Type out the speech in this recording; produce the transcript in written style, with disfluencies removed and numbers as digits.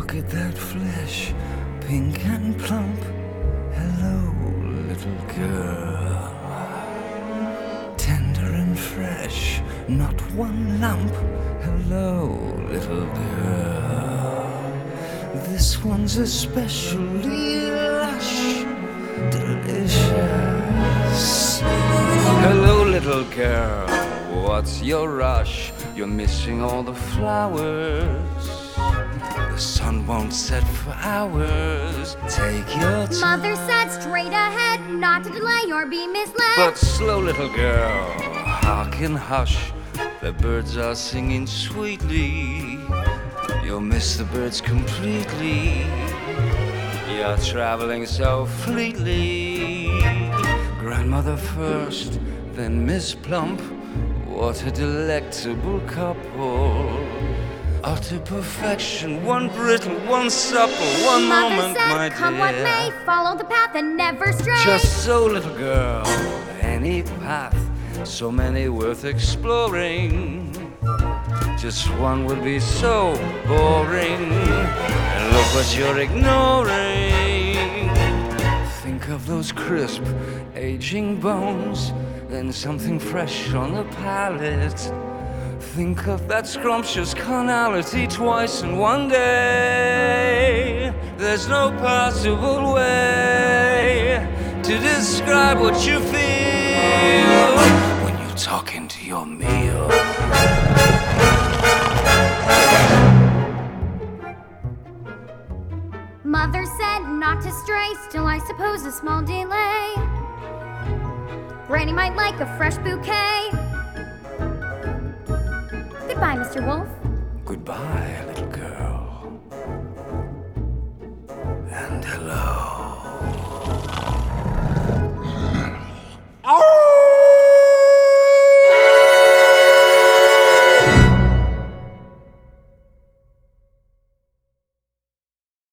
Look at that flesh, pink and plump. Hello, little girl. Tender and fresh, not one lump. Hello, little girl. This one's especially lush, delicious. Hello, little girl. What's your rush? You're missing all the flowers. The sun won't set for hours. Take your time. Mother said straight ahead, not to delay or be misled. But slow, little girl, hearken, hush. The birds are singing sweetly. You'll miss the birds completely. You're traveling so fleetly. Grandmother first, then Miss Plump. What a delectable couple. Utter perfection, one brittle, one supple, one Mother moment, said, my come dear. what may, follow the path and never stray. Just so, little girl, any path, so many worth exploring. Just one would be so boring. And look what you're ignoring. Think of those crisp, aging bones, then something fresh on the palate. Think of that scrumptious carnality twice in one day. There's no possible way to describe what you feel when you're talking to your meal. Mother said not to stray, still I suppose a small delay. Granny might like a fresh bouquet. Goodbye, Mr. Wolf. Goodbye, little